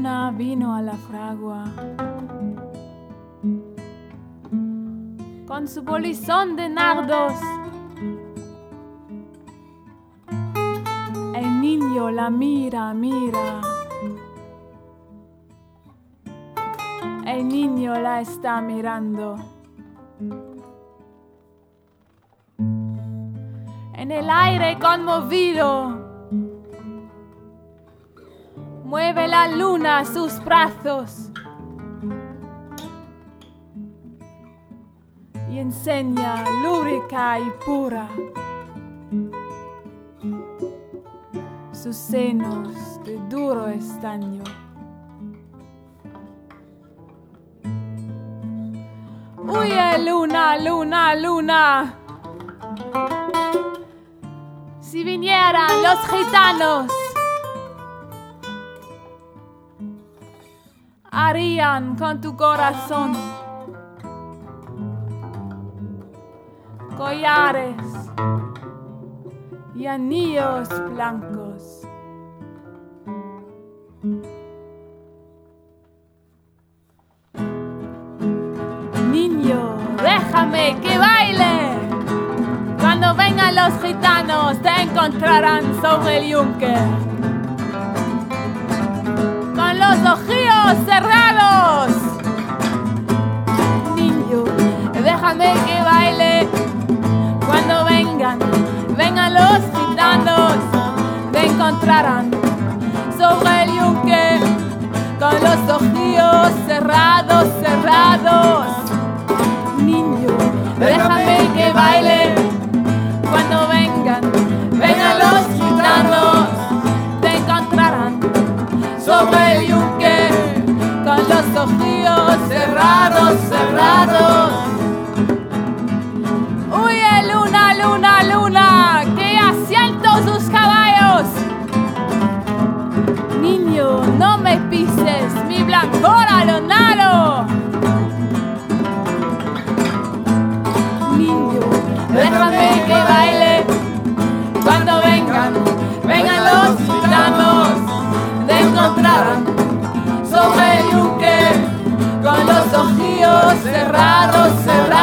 luna vino a la fragua con su polizón de nardos. El niño la mira. El niño la está mirando. En el aire conmovido, mueve la luna sus brazos y enseña lúbrica y pura sus senos de duro estaño. Huye luna, luna, luna. Si vinieran los gitanos, harían con tu corazón collares y anillos blancos. Niño, déjame que baile. Cuando vengan los gitanos te encontrarán sobre el yunque, con los ojillos cerrados. Niño, déjame que baile. Cuando vengan los gitanos te encontrarán sobre el yunque, con los ojillos cerrados. Niño, déjame que baile. Cuando vengan los gitanos te encontrarán sobre el yunque, con los ojillos cerrados. Huye luna, luna, luna, que ya siento sus caballos. Niño, no me pises mi blancor alonado. Niño, déjame que baile. Cuando vengan los gitanos te encontrarán sobre el yunque, con los ojillos cerrados.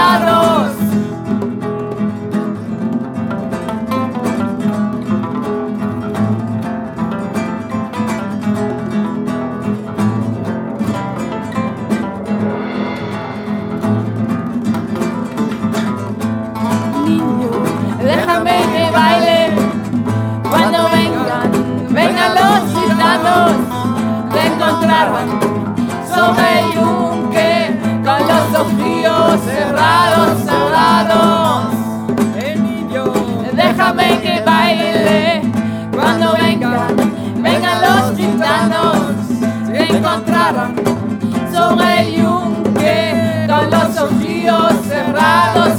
Niño, déjame que baile. Cuando vengan los gitanos te encontrarán sobre el yunque, con los ojillos cerrados. Niño, déjame que baile. Cuando vengan los gitanos te encontrarán sobre el yunque, con los ojillos cerrados.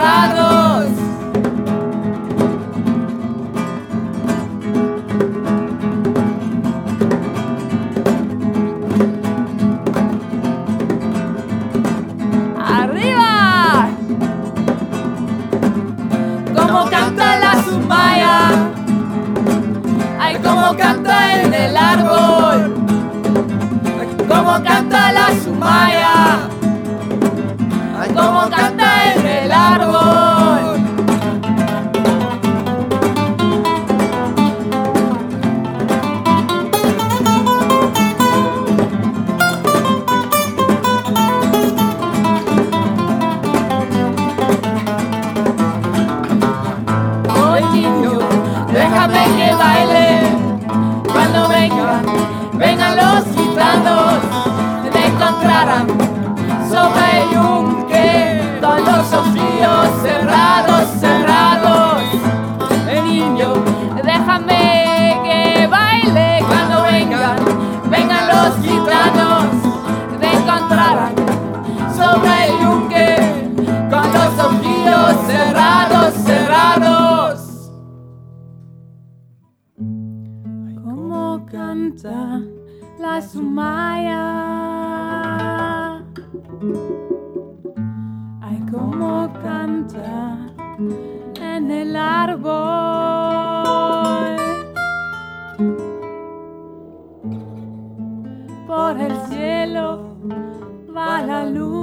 ¡Arriba! Como canta la sumaya, ay, como canta en el árbol. Como canta la sumaya, ay, como canta en el árbol. Déjame que baile. Cuando vengan los gitanos te encontrarán sobre el yunque, con los ojillos cerrados. Niño, déjame que baile. Cuando vengan los gitanos te encontrarán sobre el yunque, con los ojillos cerrados. Como canta la sumaya, ay, como canta en el árbol. luna.